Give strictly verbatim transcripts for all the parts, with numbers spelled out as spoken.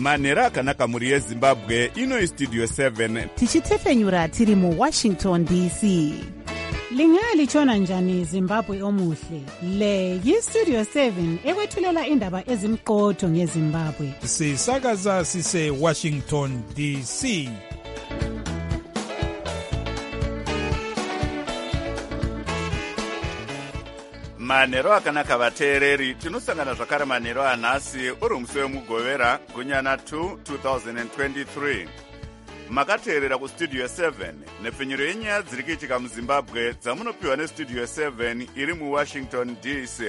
manhero akanaka mhuri yezimbabwe. Ino istudio seven tichitefenyura tiri muwashington D C. Lingalitshona njani Zimbabwe omuhle? Le yistudio seven ekwethulela indaba ezimqotho ngeZimbabwe. Sisakaza sise Washington D C. manhero akanaka vateereri, tinosangana zvakare manhero anhasi uri musi wemugovera gunyana two twenty twenty-three. Makateerera kustudio seven nepfenyuro yenyaya dziri kuitika muzimbabwe dzamunopiwa nestudio seven iri muwashington D C.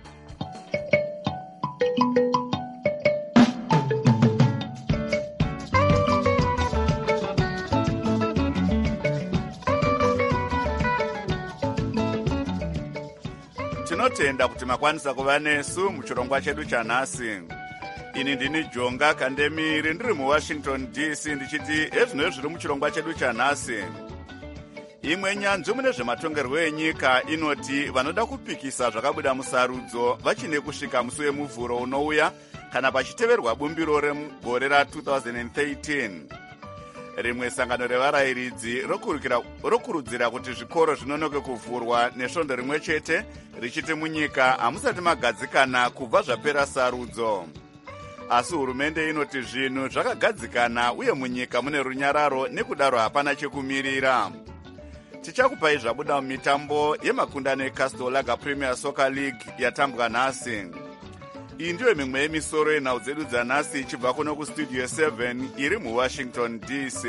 Tinotenda kuti makwanisa kuva nesu muchirongwa chedu chanhasi. Ini ndini Jonga Kandemiri ndiri muWashington D C ndichiti ezvino zviri muchirongwa chedu chanhasi. Imwe nyanzvi mune zvematongerwo enyika inoti vanoda kupikisa zvakabuda musarudzo vachine kusvika musi wemuvhuro unouya kana pachiteverwa bumbiro regore ra two thousand thirteen. Rimwe sangano revarayiridzi rokurudzira kuti zvikoro zvinonoke kuvhurwa nesvondo rimwe chete richiti munyika hamusati magadzikana kubva zvapera sarudzo. Asi hurumende inoti zvinhu zvakagadzikana uye munyika mune runyararo nekudaro hapana chekumirira. Tichakupai zvabuda mumitambo yemakundano eCastle Lager Premier Soccer League yatambwa nhasi. Iyi ndiyo mimwe yemisoro yenhau dzedu dzanhasi ichibva kuno kustudio seven iri muWashington D C.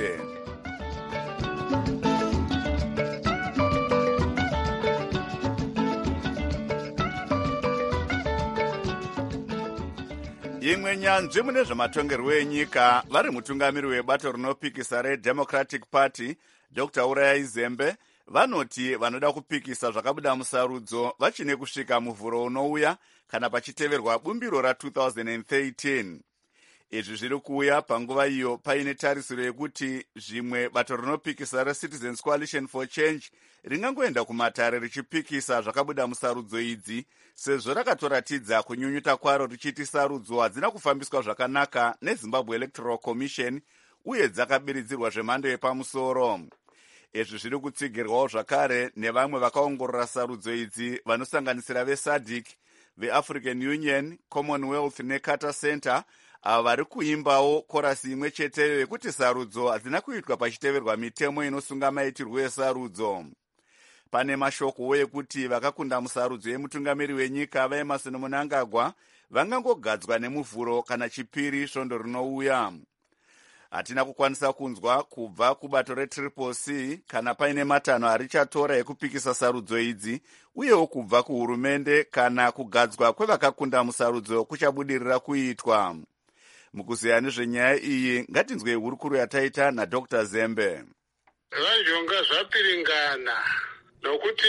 Imwe nyanzvi mune zvematongerwo enyika vari mutungamiri webato rinopikisa reDemocratic Party Doctor Urayai Zembe vanoti vanoda kupikisa zvakabuda musarudzo vachine kusvika muvhuro unouya kana pachiteverwa bumbiro ra two thousand thirteen. Izvi zviri kuuya panguva iyo paine tarisiro yekuti zvimwe bato rinopikisa reCitizens Coalition for Change ringangoenda kumatare richipikisa zvakabuda musarudzo idzi sezvo rakatoratidza kunyunyuta kwaro richiti sarudzo hadzina kufambiswa zvakanaka neZimbabwe Electoral Commission uye dzakabiridzirwa zvemhando yepamusoro. Izvi zviri kutsigirwawo zvakare nevamwe vakaongorora sarudzo idzi vanosanganisira veSADC, veAfrican Union, Commonwealth neCarter Center, ava vari kuimbawo korasi imwe cheteyo yekuti sarudzo hadzina kuitwa pachiteverwa mitemo inosunga maitirwo esarudzo. Pane mashokowo ekuti vakakunda musarudzo yemutungamiri wenyika vaEmerson Mnangagwa vangangogadzwa nemuvhuro kana chipiri svondo rinouya. Hatina kukwanisa kunzwa kubva kubato reTriple C kana paine matanho arichatora ekupikisa sarudzo idzi uyewo kubva kuhurumende kana kugadzwa kwevakakunda musarudzo kuchabudirira kuitwa. Mukuziya nezvenyaya iyi ngatinzwe hurukuru yataita naDr Zembe. Vanjonga zvapiringana nokuti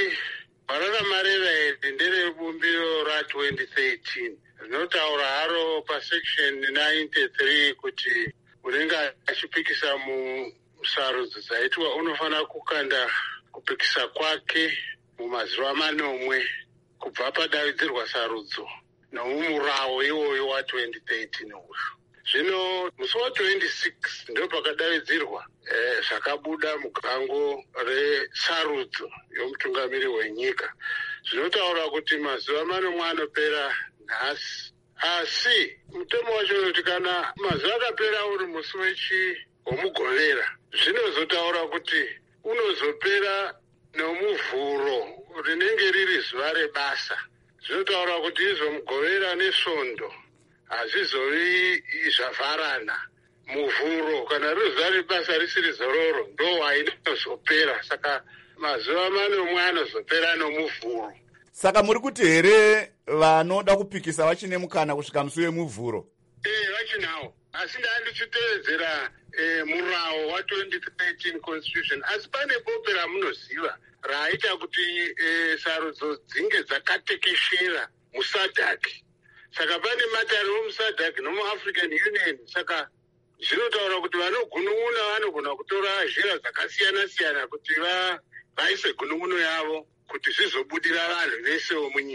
varamareva iri nderebumbiro ra twenty thirteen rinotaura haro pasection ninety-three kuti unenge achipikisa musarudzo dzaitwa unofanira kukanda kupikisa kwake mumazuva manomwe kubva padavidzirwa sarudzo nomumurawo iwoyo wa twenty thirteen uyu. Zvino musi wa twenty-six ndo pakadavidzirwa eh, zvakabuda mugango resarudzo yomutungamiri wenyika. Zvinotaura kuti mazuva manomwe anopera nhasi. Asi mutemo wacho kuti kana mazuva akapera uri musi wechi womugovera zvinozotaura kuti unozopera nomuvhuro rinenge riri zuva rebasa. Zvinotaura kuti izomugovera nesvondo hazvizovi zvavharana. Muvhuro kana riri zuva rebasa risiri zororo ndo wainozopera, saka mazuva manomwe anozopera nomuvhuro. Saka muri kuti here vanoda kupikisa vachine mukana kusvika musi wemuvhuro? Eh, vachinawo. Asi ndandichitevedzera eh, murawo wa twenty thirteen constitution. Asi pane bope ramunoziva raita kuti eh, sarudzo dzinge dzakatekeshera muSADC. Saka pane matare muSADC nomuAfrican Union. Saka zvinotaura kuti vanogunun'una vanogona kutora zhira dzakasiyana siyana kuti va vaise gunun'uno yavo kuti zvizobudira vanhu vese munyika.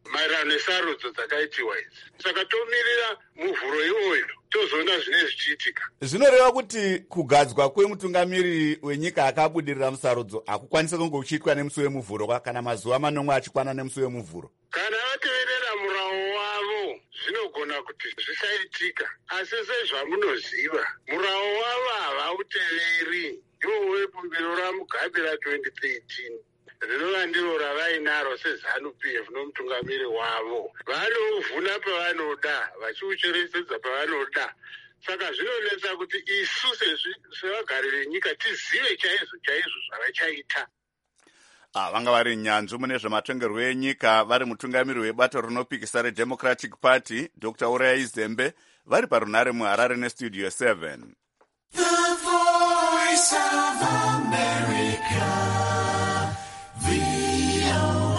maererano nesarudzo dzakaitiwa idzi. Saka tomirira muvhuro iwoyo tozoona zvine zvichiitika. Zvinoreva kuti kugadzwa kwemutungamiriri wenyika akabudirira musarudzo hakukwanisa kunge kuchiitwa nemusi wemuvhuro kana mazuva manomwe achikwana nemusi wemuvhuro. Kana vateverera murao wavo zvinogona kuti zvisaitika, asi sezvamunoziva murao wavo havauteveri. Iwo webumbiro raMugabe ra-twenty thirteen rinova ndiro ravainaro seZANU-P F nomutungamiri wavo. Vanovhuna pavanoda, vachiucheresedza pavanoda. Saka zvinonetsa kuti isu sevagari venyika tizive chaizvo chaizvo zvavachaita. Ah, vanga vari nyanzvi mune zvematongerwo enyika vari mutungamiri webato rinopikisa reDemocratic Party Doctor Urayai Zembe vari parunare muHarare neStudio seven. The Voice of America, V O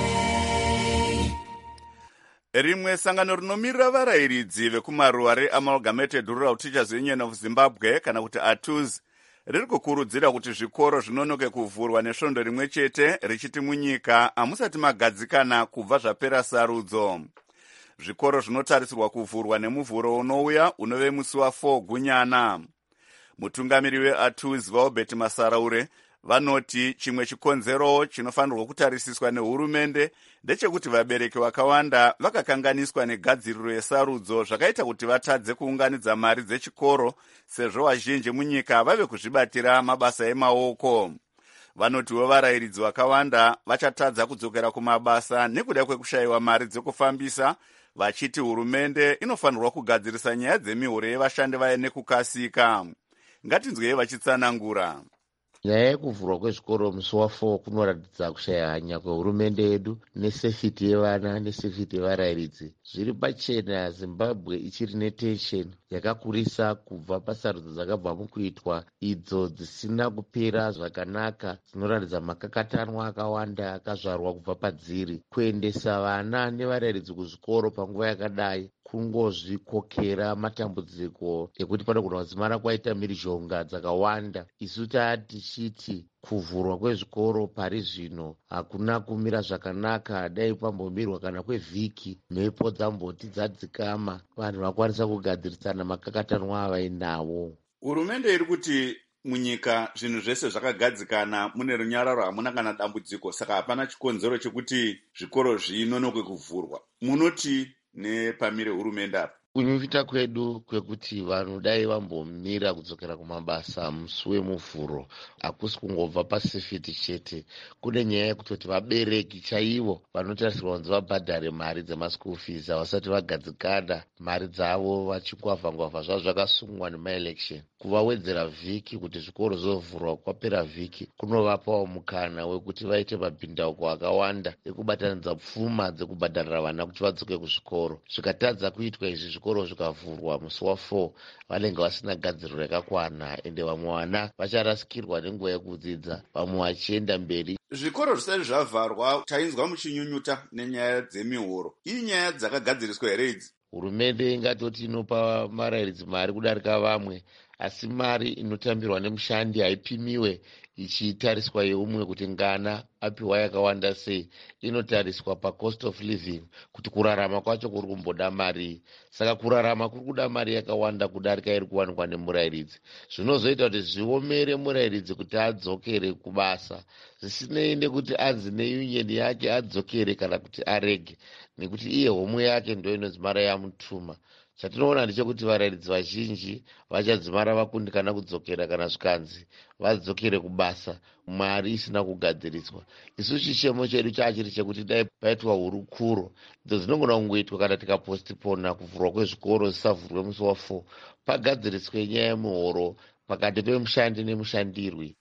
A. Rimwe sangano rinomirira varayiridzi vekumaruwa reAmalgamated Rural Teachers Union of Zimbabwe kana kuti A T U Z riri kukurudzira kuti zvikoro zvinonoke kuvhurwa nesvondo rimwe chete richiti munyika hamusati magadzikana kubva zvapera sarudzo. Zvikoro zvinotarisirwa kuvhurwa nemuvhuro unouya unove musi wa4 Gunyana. Mutungamiri weA T U Z Vaobert Masaraure vanoti chimwe chikonzero chinofanirwa kutarisiswa nehurumende ndechekuti vabereki vakawanda vakakanganiswa negadziriro yesarudzo zvakaita kuti vatadze kuunganidza mari dzechikoro sezvo vazhinji munyika vave kuzvibatira mabasa emaoko. Vanotiwo varayiridzi vakawanda vachatadza kudzokera kumabasa nekuda kwekushayiwa mari dzekufambisa, vachiti hurumende inofanirwa kugadzirisa nyaya dzemihoro yevashandi vaye nekukasika. Ngatinzwei vachitsanangura. Nyaya yekuvhurwa kwezvikoro musi wa4 kunoratidza kushaya hanya kwehurumende yedu nesefiti yevana nesefiti yevarayiridzi. Zviri pachena Zimbabwe ichiri netensheni yakakurisa kubva pasarudzo dzakabva mukuitwa idzo dzisina kupera zvakanaka, dzinoratidza makakatanwa akawanda akazvarwa kubva padziri. Kuendesa vana nevarayiridzi kuzvikoro panguva yakadai kungozvikokera matambudziko ekuti panogona kudzimara kwaita mhirizhonga dzakawanda. Isu tati chiti kuvhurwa kwezvikoro pari zvino hakuna kumira zvakanaka, dai pambomirwa kana kwevhiki mhepo dzamboti dzadzikama vanhu vakwanisa kugadzirisana makakatanwa avainawo. Hurumende iri kuti munyika zvinhu zvese zvakagadzikana, mune runyararo, hamuna kana dambudziko, saka hapana chikonzero chekuti zvikoro zvinonokwe kuvhurwa. Munoti nepamire hurumende apa? Kunyunyuta kwedu kwekuti vanhu dai vambomira kudzokera kumabasa musi wemuvhuro hakusi kungobva pasefiti chete. Kune nyaya yekutoti vabereki chaivo vanotarisirwa kunzi vabhadhare mari dzemaschool fees havasati vagadzikana mari dzavo vachingwavha-ngwavha zvavo zvakasungwa nemaelection. Kuvawedzera vhiki kuti zvikoro zvovhurwa kwapera vhiki kunovapawo mukana wekuti vaite mabhindauko akawanda ekubatanidza pfuma dzekubhadharira vana kuti vadzoke kuzvikoro. Zvikatadza kuitwa izvi zvikoro zvikavhurwa musi wa4 vanenge vasina gadziriro yakakwana, ende vamwe vana vacharasikirwa nenguva yekudzidza, vamwe vachienda mberi. Zvikoro zvisati zvavharwa tainzwa muchinyunyuta nenyaya dzemihoro. Iyi nyaya dzakagadziriswa here idzi? Hurumende ingatoti inopa marayiridzi mari kudarika vamwe, asi mari inotambirwa nemushandi haipimiwe ichitariswa yeumwe kuti ngana apiwa yakawanda sei. Inotariswa pacost of living kuti kurarama kwacho kuri kumboda mari. Saka kurarama kuri kuda mari yakawanda kudarika iri kuwanikwa nemurayiridzi. Zvinozoita kuti zviomere murayiridzi kuti adzokere kubasa, zvisinei nekuti anzi neunion yake adzokere kana kuti arege, nekuti iye homwe yake ndo inodzimara yamutuma. Chatinoona ndechekuti varayiridzi vazhinji vachadzimara vakundikana kudzokera kana zvikanzi vadzokere kubasa, mari isina kugadziriswa. Isu chichemo chedu chachiri chekuti dai paitwa hurukuro idzo dzinogona kungoitwa kana tikapostipona kuvhurwa kwezvikoro zvisavhurwe musi wa4, pagadziriswe nyaya yemuhoro pakati pemushandi nemushandirwi.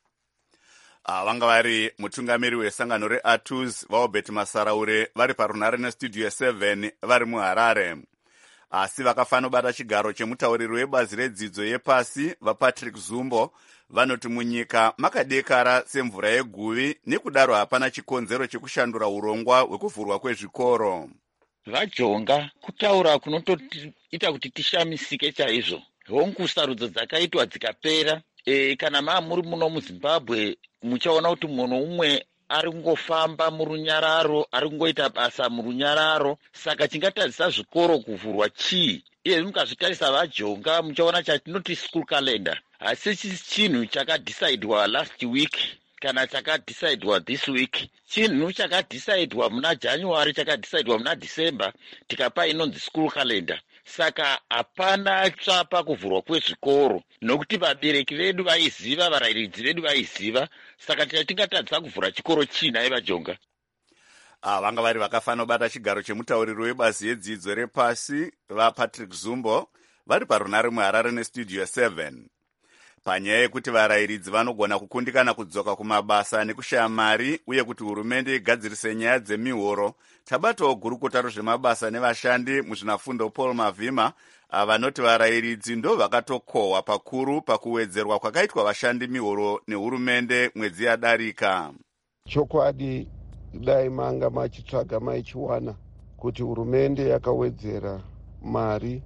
Vanga vari mutungamiri wesangano reA T U Z Vaobert Masaraure vari parunare neStudio seven vari muHarare. Asi vakafanobata chigaro chemutauriri webazi redzidzo yepasi vaPatrick Zumbo vanoti munyika makadekara semvura yeguvi, nekudaro hapana chikonzero chekushandura urongwa hwekuvhurwa kwezvikoro. Vajonga kutaura kunotoita kuti tishamisike chaizvo. Hongu sarudzo dzakaitwa dzikapera, e, kana maa muri muno muZimbabwe muchaona kuti munhu umwe ari kungofamba murunyararo, ari kungoita basa murunyararo. Saka tingatadzisa zvikoro kuvhurwa chii? Iye mukazvitarisa vaJonga muchaona chatinoti school calendar. Asi chinhu chakadecidewa last week kana chakadecidewa this week. Chinhu chakadecidewa muna January, chakadecidewa muna December, tikapa inonzi school calendar. Saka hapana tsvapa kuvhurwa kwezvikoro, nokuti vabereki vedu vaiziva, varairidzi vedu vaiziva. Saka tingatadzisa kuvhura chikoro china evaJonga. Ah, vanga vari vakafanira kubata chigaro chemutauriri webazi yedzidzo repasi vaPatrick Zumbo vari parunare muHarare nestudio seven. Panyaya yekuti varairidzi vanogona kukundikana kudzoka kumabasa nekushaya mari uye kuti hurumende igadzirise nyaya dzemihoro, tabatawo gurukota rezvemabasa nevashandi muzvinafundo Paul Mavhima vanoti varairidzi ndo vakatokohwa pakuru pakuwedzerwa kwakaitwa vashandi mihoro nehurumende mwedzi yadarika. Chokwadi dai manga machitsvaga maichiwana kuti hurumende yakawedzera mari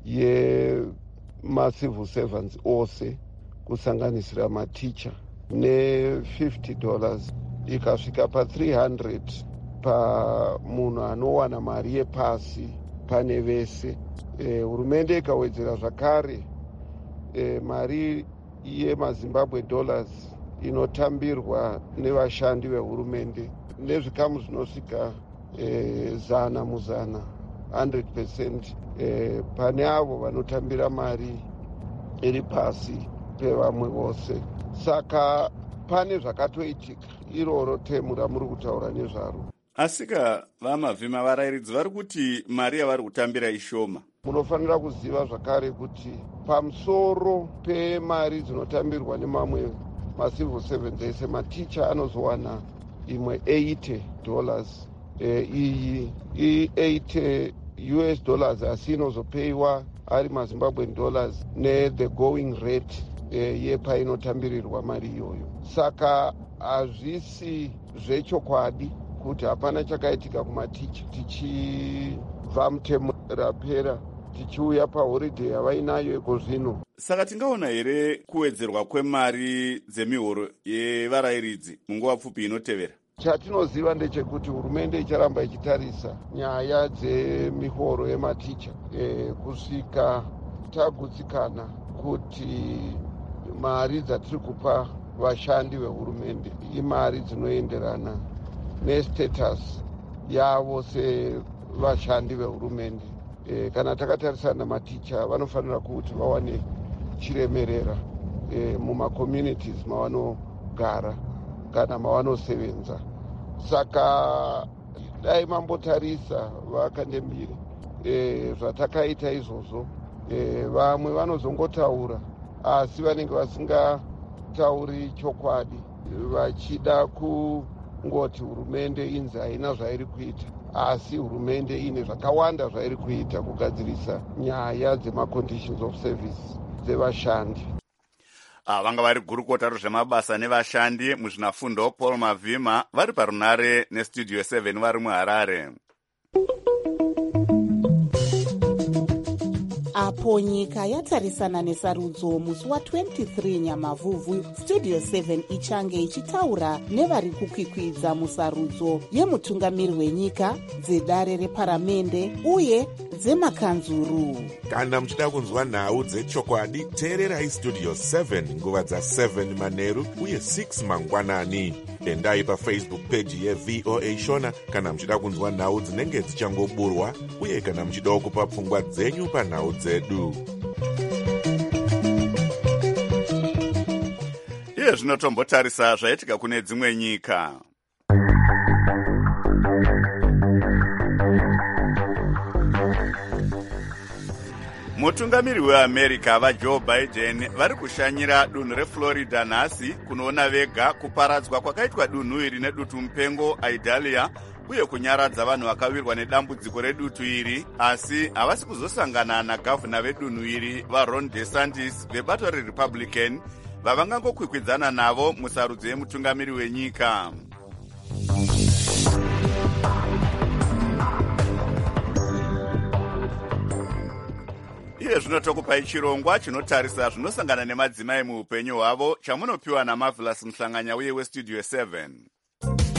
yemacivil servants ose kusanganisira maticha ne-fifty dollars ikasvika pa-three hundred pamunhu anowana mari yepasi pane vese. E, hurumende ikawedzera zvakare e, mari yemazimbabwe dollars inotambirwa nevashandi vehurumende nezvikamu zvinosvika e, zana muzana one hundred percent e, pane avo vanotambira mari iri pasi pevamwe vose. Saka pane zvakatoitika iroro temu ramuri kutaura nezvaro. Asika vaMavhima varairidzi vari kuti mari yavari kutambira ishoma. Munofanira kuziva zvakare kuti pamusoro pemari dzinotambirwa nemamwe macivil servants ese maticha anozowana imwe eighty dollars. E, iyi i-eighty U S dollars asi inozopeyiwa ari mazimbabwean dollars ne-the going rate e, yepainotambirirwa mari iyoyo. Saka hazvisi zvechokwadi kuti hapana chakaitika kumaticha. Tichibva mutemo rapera tichiuya pahorideyi yavainayo iko zvino. Saka tingaona here kuwedzerwa kwemari dzemihoro yevarairidzi munguva pfupi inotevera? Chatinoziva ndechekuti hurumende icharamba ichitarisa nyaya dzemihoro yematicha e, kusvika tagutsikana kuti mari dzatiri kupa vashandi vehurumende imari dzinoenderana nestatus yavo sevashandi vehurumende. E, kana takatarisana maticha vanofanira kuti vawane chiremerera e, mumacommunities mavanogara kana mavanosevenza. Saka dai mambotarisa vakandembire e, zvatakaita izvozvo e, vamwe vanozongotaura asi vanenge vasingatauri chokwadi vachida kungoti hurumende inzi haina zvairi kuita, asi hurumende ine zvakawanda zvairi kuita kugadzirisa nyaya dzemaconditions of service dzevashandi. Ah, vanga vari gurukota rezvemabasa nevashandi muzvinafundo Paul Mavhima vari parunare nestudio seven vari muHarare. apo nyika yatarisana nesarudzo musi wa-twenty-three nyamavhuvhu, studio seven ichange ichitaura nevari kukwikwidza musarudzo yemutungamiri wenyika, dzedare reparamende uye dzemakanzuru. Kana muchida kunzwa nhau dzechokwadi, teererai studio seven nguva dza-seven manheru uye six mangwanani. Endai pafacebook page yeV O A Shona kana muchida kunzwa nhau dzinenge dzichangoburwa uye kana muchidawo kupa pfungwa dzenyu panhau dzedu. Iye zvinotombotarisa zvaitika kune dzimwe nyika. Mutungamiri weAmerica vaJoe Biden vari kushanyira dunhu reFlorida nhasi kunoona vega kuparadzwa kwakaitwa dunhu iri nedutu mupengo Idalia uye kunyaradza vanhu vakawirwa nedambudziko redutu iri, asi havasi kuzosangana nagavhuna vedunhu iri vaRon DeSantis vebato reRepublican vavangangokwikwidzana navo musarudzo yemutungamiri wenyika. Iye zvinotokupai chirongwa chinotarisa zvinosangana nemadzimai muupenyu hwavo chamunopiwa naMarvelous Mhlanganya uye westudio seven.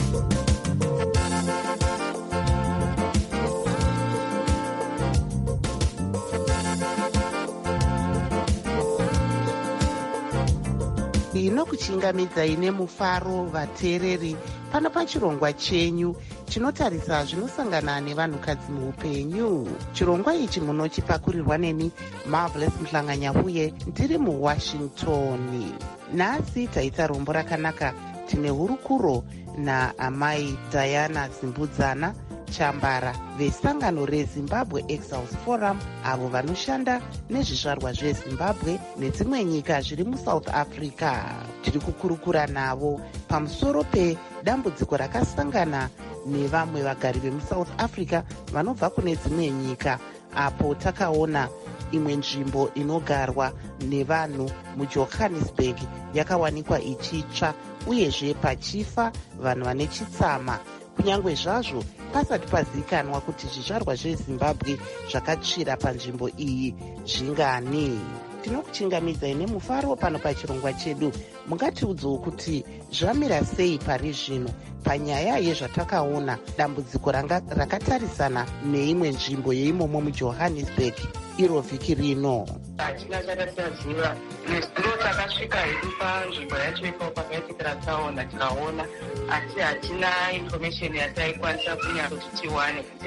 ndinokuchingamidzai nemufaro vateereri pano pachirongwa chenyu chinotarisa zvinosangana nevanhukadzi muupenyu. Chirongwa ichi munochipakurirwa neni Marvelous Mhlanganya uye ndiri muwashington. Nhasi taita rombo rakanaka. Tine hurukuro naamai Diana Zimbudzana Chambara vesangano reZimbabwe Exiles Forum, avo vanoshanda nezvizvarwa zveZimbabwe nedzimwe nyika zviri muSouth Africa. Tiri kukurukura navo pamusoro pedambudziko rakasangana nevamwe vagari vemuSouth Africa vanobva kune dzimwe nyika, apo takaona imwe nzvimbo inogarwa nevanhu muJohannesburg yakawanikwa ichitsva uyezve pachifa vanhu vane chitsama, kunyange zvazvo pasati pazivikanwa kuti zvizvarwa zveZimbabwe zvakatsvira panzvimbo iyi zvingani. Tinokuchingamidzai nemufaro pano pachirongwa chedu. Mungatiudzewo kuti zvamira sei pari zvino panyaya yezvatakaona dambudziko rakatarisana neimwe nzvimbo yeimomo muJohannesburg iro vhiki rino. Hatina chakataziva ndo takasvika hedu panzvimbo yacho ipapo pakaitikira taona tikaona, asi hatina information yataikwanisa kunyatoti tiwane kunze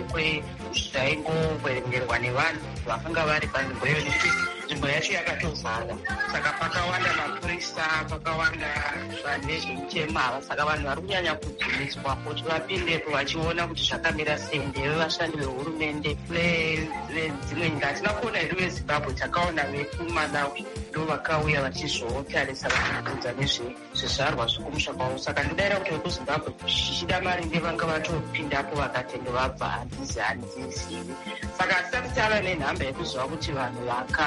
kwezvaingoverengerwa nevanhu vakanga vari panzvimbo iyo, nekuti nzvimbo yacho yakatozara. Saka pakawanda mapurisa, pakawanda vanhu vezvemuchema, saka vanhu vari kunyanya kudzumiswa kuti vapindepo vachiona kuti zvakamira sei, ndeve vashandi vehurumende vedzimwe nyika. Hatina kuona hedu veZimbabwe, takaona vekumalawi ndo vakauya vachizootarisa vachiudza nezvezvizvarwa zvekumusha kwavo. Saka ndodaira kuti vekuZimbabwe zvichida maringe vanga vatopindapo vakatenge vabva, handizi handizivi. Saka hatisati tava nenhamba yekuziva kuti vanhu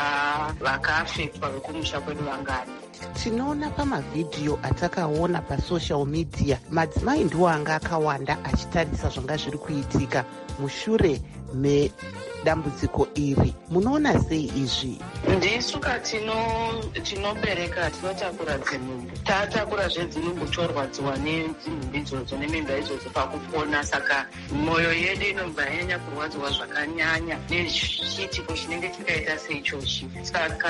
vakaafektwa vekumusha kwedu vangani. Tinoona pamavhidhiyo atakaona pasocial media madzimai ndiwo anga akawanda achitarisa zvanga zviri kuitika mushure medambudziko iri. Munoona sei izvi? Ndisuka tinobereka tinotakura dzinhumbi, tatakura zvedzinongotorwadziwa nedzinhumbi idzodzo nemimba idzodzo pakupona. Saka mwoyo yedu inobva yanyanya kurwadziwa zvakanyanya nechiitiko chinenge chakaita seichochi. Saka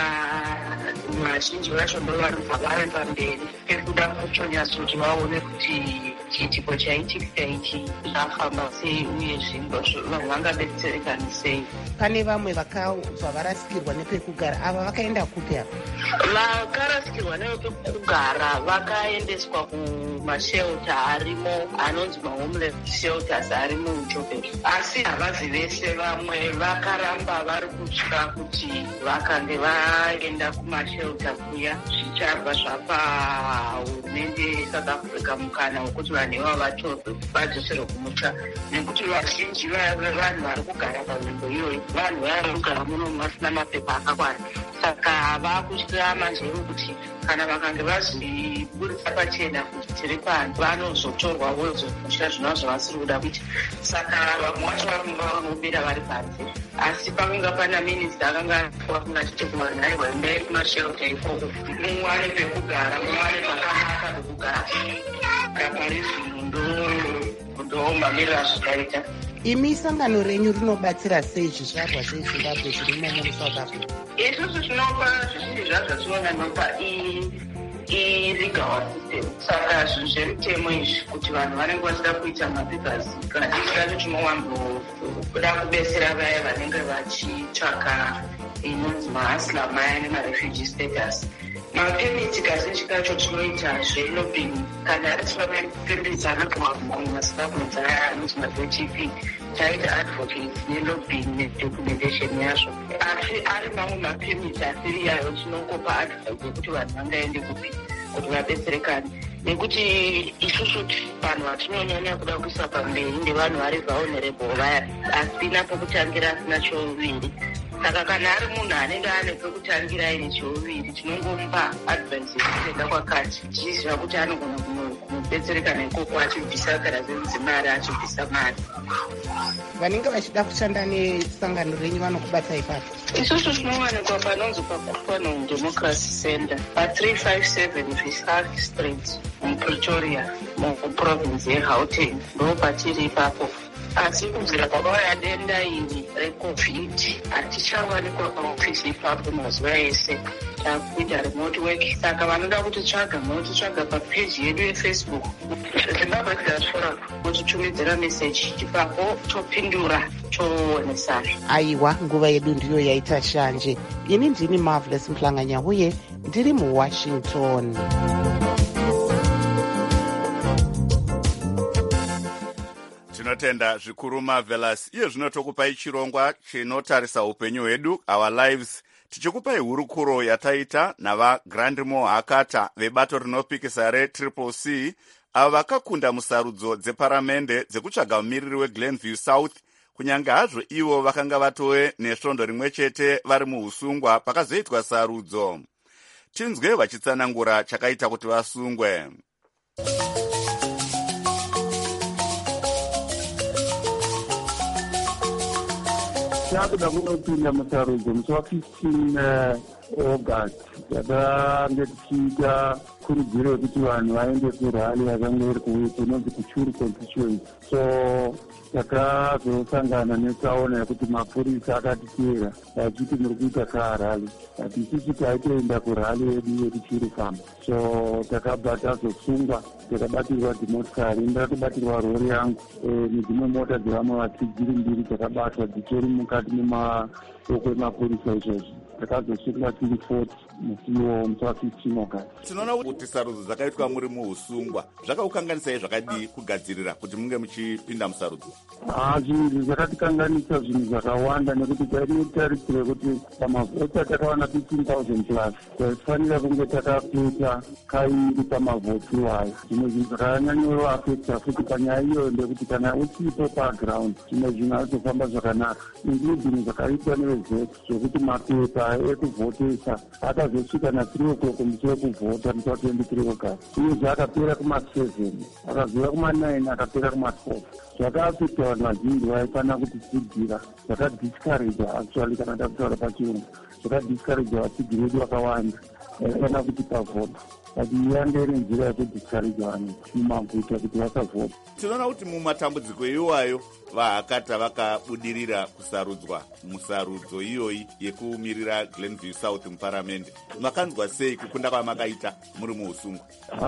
vazhinji vacho ndo vanobva vari pamberi pekuda kutonyatsokuti vaone kuti chiitiko chaitika ichi zvafamba sei uye zvinhu vanhu vangabetserekani sei. Pane vamwe vakabva varasikirwa nepekugara, ava vakaenda kupi apa? Vakarasikirwa nepekugara vakaendeswa kumashelta arimo anonzi mahomeless shelters ari muJoburg, asi havazi vese. Vamwe vakaramba vari kutya kuti vakange vaenda kumashelta kuya zvichabva zvapa hurumende yeSouth Africa mukana wekuti vanhu ivavo vatorwe vadzoserwe kumusha, nekuti vazhinji vanhu vari kugara panzvimbo iyoyo vanhu vari kugara muno vasina mapepa akakwana. Saka vakutya manzvero kuti kana vakange vazviburitsa pachena kuti tiri pano vanozotorwa vozomusha zvinazvo vasiri kuda kuita. Saka vamwe vacho vanobira vari panze, asi pakanga pana minista akanga akanga achiti kuvanhu aiwa endai kumashelta ikoko muwane pekugara, muwane pakanaka pekugara. Kapari zvinhu ndomamirira zvikaita. Imi sangano renyu rinobatsira sei zvizvarwa zveZimbabwe zvirimo muSouth Africa? Isusu tinopa zvizhinji zvazvo tinonanopa i-legal system. Saka zvinhu zvemutemo izvi kuti vanhu vanenge vachida kuita mapapers, kazhinji kacho tinowamboda kubetsera vaya vanenge vachitsvaka inonzi mahasla maya nemarefugee status. Mapemiti kazhinji kacho tinoita zvelobhing, kana ari mapemiti anogama kumaZimbabwe dzaya anonzi ma-D P, taita advocate nelobhing nedocumentation yazvo. Asi ari mamwe mapemiti asiri yayo tinongopa advice yekuti vanhu vangaende kupi kuti vabetserekane, nekuti isusu vanhu vatinonyanya kuda kuisa pamberi ndevanhu vari vulnerable vaya, asina pekutangira, asina chouviri. Saka kana ari munhu anenge ane pekutangira ine chouviri, tinongomupa advice yekuenda kwakati tichiziva kuti anogona kumubetsereka nekoko achibvisa kana zvemudzimari achibvisa mari. Vanenge vachida kushanda nesangano renyu vanokubata ipapo? Isusu tinowanikwa panonzi paKufanong Democracy Center pa three five seven Visaki Street muPretoria muprovince yeGauteng, ndo patiri ipapo. Asi kubvira pakauya denda iri reCovid hatichawanikwa paofisi ipapo mazuva ese. takuita remote work. Saka vanoda kutitsvaga munotitsvaga papeji yedu yefacebook Zimbabwe Exodus Forum, mutitumidzira meseji, ipapo topindura toonesana. Aiwa, nguva yedu ndiyo yaita shanje. Ini ndini Marvelous Mhlanganya uye ndiri muWashington. Tinotenda zvikuru Marvelous. Iye zvino tokupai chirongwa chinotarisa upenyu hwedu, our lives, tichikupai hurukuro yataita navaGrandimo Hakata vebato rinopikisa reTriple C avo vakakunda musarudzo dzeparamende dzekutsvaga mumiriri weGlenview South, kunyange hazvo ivo vakanga vatove nesvondo rimwe chete vari muusungwa pakazoitwa sarudzo. Tinzwe vachitsanangura chakaita kuti vasungwe. takuda kunopinda musarudzo musi wa15 August takange tichiita kurudziro yekuti vanhu vaende kurali yakanga iri kunonzi kuchuru constituency. So takazosangana netsaona yekuti mapurisa akatiteera vachiti muri kuita kaharali, ati isusu taitoenda kurali yedu yekuchuru famba. So takabva tazosungwa, takabatirwa dzimotikari, ndakatobatirwa rori yangu nedzimwe mota dzevamwe vatsigiri mbiri dzakabatwa dzitori mukati memaoko emapurisa izvozvi. Takazosungwa tiri forty musiwo musi wa15 August. Tinoona kuti sarudzo dzakaitwa muri muusungwa zvakaukanganisai zvakadii kugadzirira kuti munge muchipinda musarudzo? Ah, zvinhu zvakatikanganisa zvinhu zvakawanda nekuti tainotarisira kuti pamavhoti takawana fifteen thousand plus taifanira kunge takapeta kairi pamavhoti iwayo. Zvimwe zvinhu zvakanyanyoafekta futi panyaya iyoyo ndekuti kana usipo paground zvimwe zvinhu hazvofamba zvakanaka, including zvakaitwa nevezet zvokuti mapepa ekuvhotesa akazosvika na3 o'clock musi wekuvhota musi wa23 August, uyezve akapera kuma7 akazouya kuma9 akapera kuma12. Zvakaafekta vanhu vazhinji vaifana kutitsigira, zvakadiscourage actually kana takutaura pachirungu, zvakadiscourage vatsigiri vedu vakawanda vaifana kuti pavhota, but yanga iri nzira yekudiscourage vanhu mumaguta kuti vasavhota. Tinoona kuti mumatambudziko iwayo vaHakata vakabudirira kusarudzwa musarudzo iyoyi yekumirira Glenview South muparamende. Makanzwa sei kukunda kwamakaita muri muusungwa?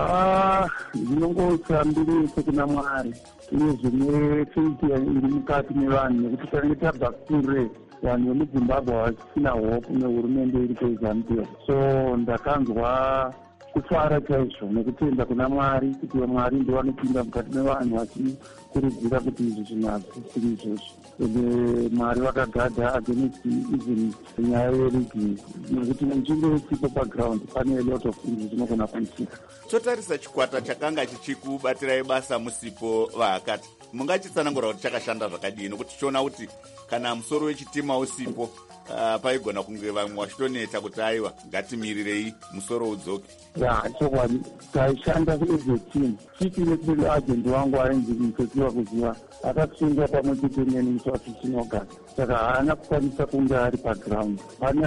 Ah, ndinongosambirisa kuna Mwari uye zvine faith iri mukati mevanhu nekuti tange tabva kure vanhu vemuZimbabwe vasina hope nehurumende iri kuZambia. So ndakanzwa kufara chaizvo nekutenda kuna Mwari kuti Mwari ndiye vanopinda mukati mevanhu vachikurudzira kuti izvi zvinhu hazvisiri izvozvo. Ende Mwari vakagadha against even nyaya yerigi nekuti munzvimbo yesipo paground pane a lot of things zvinogona kuitika. Totarisa chikwata chakanga chichikubatirai basa musipo vaHakata, mungachitsanangura kuti chakashanda zvakadii? Nokuti tichiona kuti kana musoro wechitima usipo uh, paigona kunge vamwe vachitoneta kuti aiwa ngatimirirei musoro udzoke. Ya, chokwadi taishanda seteam. Chief electoral agent wangu ainzi Mutosiwa Kuziwa akasungwa pamwe chete neni musi wa15 August. Saka haana kukwanisa kunge ari paground. Pane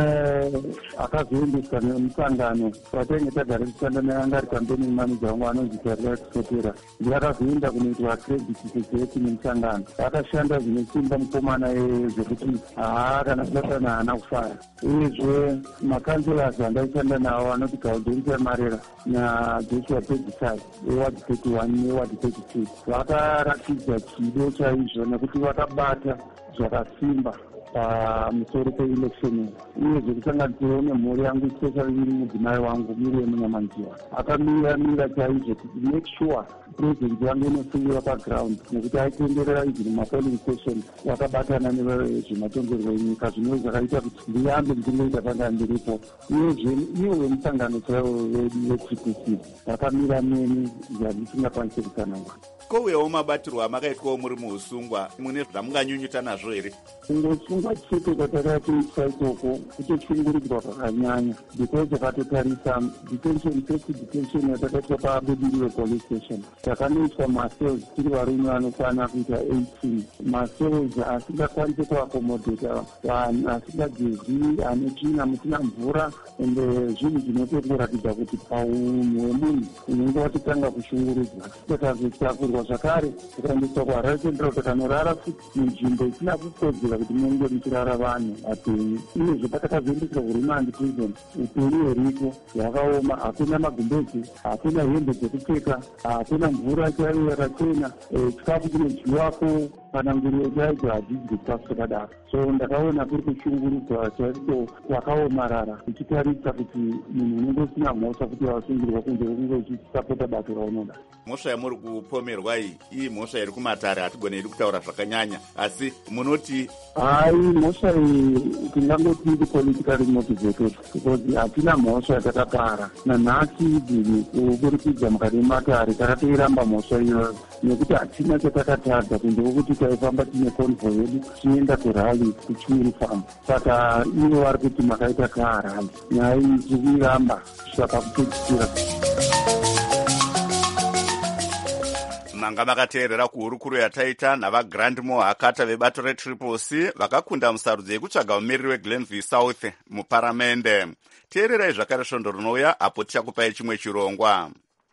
akazoendeswa nemusangano watainge tagara tichishanda naye, anga ari campaign manager wangu anonzi Tarila Sikotera. Ndiye akazoenda kunoitwa credit security nemusangano. Akashanda zvine simba mukomana zvekuti haa kana kubatana haana kufara. Uyezve makanselas andaishanda nawo anoti Gaudenzia Marera naJoshua Pedzisai eward thirty-one neward thirty-two vakaratidza chido chaizvo nekuti vakabata zvakasimba pamusoro peelection, uyezve kusanganisirawo nemhuri yangu especially iri mudzimai wangu Miriam Munyamanjiwa akamiramira chaizvo kuti make sure president yangu inosungira paground nekuti aitenderera izvi mumapolling station vakabatana nezvematongerwo enyika, zvinova zvakaita kuti ndiyambe ndingoita panga ndiripo. Uyezve ivo vemusangano chaivo vedu veTriple C vakamira neni zvandisingakwanisi kutsanangura. Kouyawo mabatirwo amakaitwawo muri muusungwa, mune zvamunganyunyuta nazvo here? Kungosungwa chete kwatakatoitwa ikoko kutochungurudzwa kwakanyanya because takatotarisa detention, first detention yatakaitwa pabudiriro police station. Takanoiswa macells tiri varume vanokwana kuita eighteen, macells asingakwanisi kuakomodheta vanhu, asingagezi, ane tsvina, musina mvura, ende zvinhu zvinotokuratidza kuti paunhu hwemunhu unenge watotanga kushungurudzwa. Takazotsakurwa zvakare tikaendeswa kuHarare Central, takanorara futi munzvimbo isina kukodzera kuti munge muchirara vanhu apenyu. Uyezve patakazoendeswa kuremand prison upenyu huriko hwakaoma, hakuna magumbezi, hakuna hembe dzekupfeka, hakuna mvura chaiyo yakachena, chikafu chinodyiwako kana nguriwo chaidzo hadzidyi chikafu chakadaro. So ndakaona kuri kushungurudzwa chaiko kwakaomarara, uchitarisa kuti munhu unenge usina mhosva kuti wasungirwa kunze kwekunge uchisapota bato raunoda. Mhosva yamuri kupomerwa iyi iyi mhosva iri kumatare, hatigoneri kutaura zvakanyanya, asi munoti hai mhosva iyi tingangoti iri politically motivated because hatina mhosva yatakapara nanhasi dziri kuburikidza mukati mematare takatoiramba mhosva iyoyo nekuti hatina chatakatadza kunze kwekuti taifamba tine convoy yedu tichienda kurali kuchiuru farm. Saka ivo vari kuti makaita kaharali, nyaya iyi tiri kuiramba kusvika pakupedzisira. manga makateerera kuhurukuru yataita navagrandmore hakata vebato retriple c vakakunda musarudzo yekutsvaga mumiriri weglenville south muparamende. teererai zvakare svondo rinouya apo tichakupai chimwe chirongwa.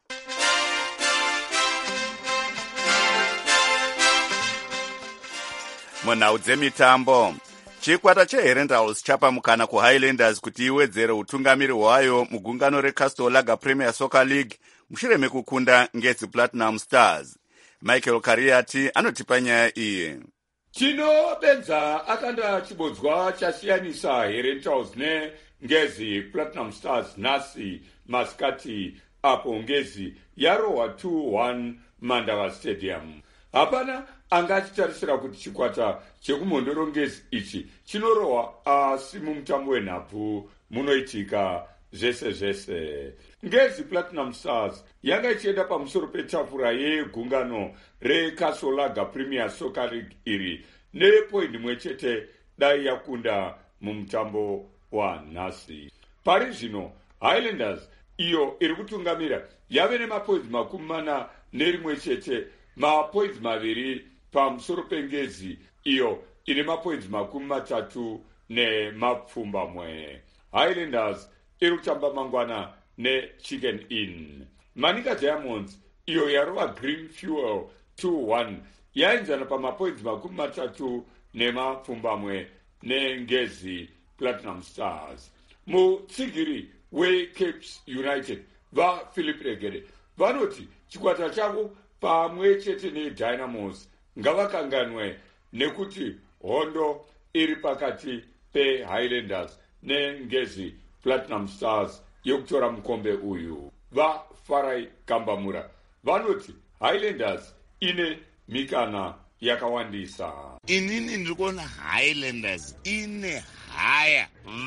munhau dzemitambo, chikwata cheherendals chapa mukana kuhighlanders kuti iwedzere utungamiri hwayo mugungano recastle lager premier soccer league mushure mekukunda ngezi platinum stars. Michael Kariati anotipa nyaya iyi. Tino Benza akanda chibodzwa chasiyanisa herendals nengezi platinum stars nhasi masikati apo ngezi yarohwa two one Mandava stadium. Hapana anga achitarisira kuti chikwata chekumhondoro ngezi ichi chinorohwa asi mumutambo wenhabvu munoitika zvese zvese. Ngezi Platinum Stars yanga ichienda pamusoro petafura yegungano reCastle Lager Premier Soccer League iri nepoindi imwe chete dai yakunda mumutambo wanhasi. Pari zvino Highlanders iyo iri kutungamira yave nemapoints makumi mana nerimwe chete, mapoints maviri pamusoro pengezi iyo ine mapoints makumi matatu nemapfumbamwe. Highlanders iri kutamba mangwana neChicken Inn. Manika Diamonds iyo yarova Green Fuel two one yainzana pamapoints makumi matatu nemapfumbamwe nengezi Platinum Stars. Mutsigiri weCapes United vaPhilip Regere vanoti chikwata chavo pamwe chete neDynamos ngavakanganwe nekuti hondo iri pakati peHighlanders nengezi Platinum Stars yekutora mukombe uyu. VaFarai Kambamura vanoti Highlanders ine mikana yakawandisa. Inini ndikuona Highlanders ine haya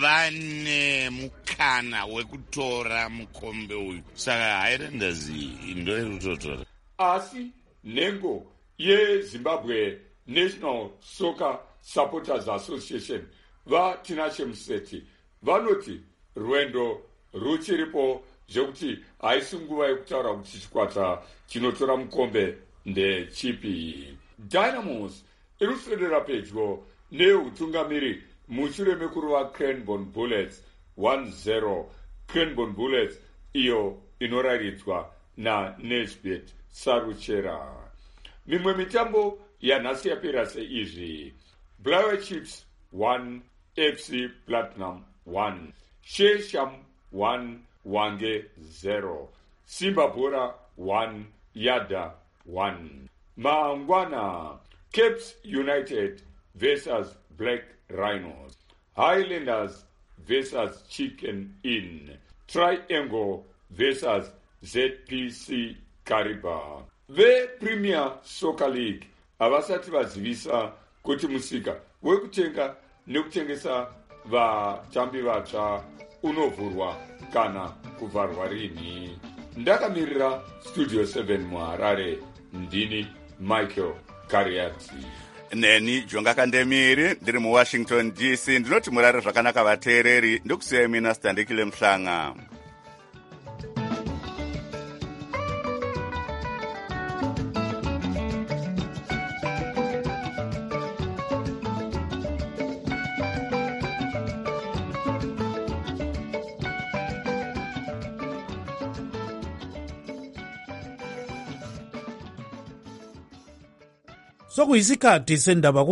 vane mukana wekutora mukombe uyu, saka Highlanders ndo iri kutotora. Asi nhengo yeZimbabwe National Soccer Supporters Association vaTinashe Museti vanoti rwendo ruchiripo zvekuti haisi nguva yekutaura kuti chikwata chinotora mukombe ndechipi. Dynamos iri kuswedera pedyo neutungamiri mushure mekuruva Cranbourne Bullets one zero. Cranbourne Bullets iyo inoraridzwa naNesbet Saruchera. Mimwe mitambo yanhasi yapera seizvi: Blair Chiefs one F C Platinum one, Shesham one Wange zero, Simba Bora one Yada one. Mangwana Capes United versus Black Rhinos, Highlanders versus Chicken Inn, Triangle versus Z P C Kariba. Ve Premier Soccer League havasati vazivisa kuti musika wekutenga nekutengesa vatambi vatsva unovhurwa kana kuvharwa rini. Ndakamirira Studio seven muHarare, ndini Michael Kariati. Neni Jonga Kandemiri ndiri muWashington D C. Ndinoti murare zvakanaka vateereri, ndokusiyai mina Standikile Mhlanga. Sokuyisikhathi sendaba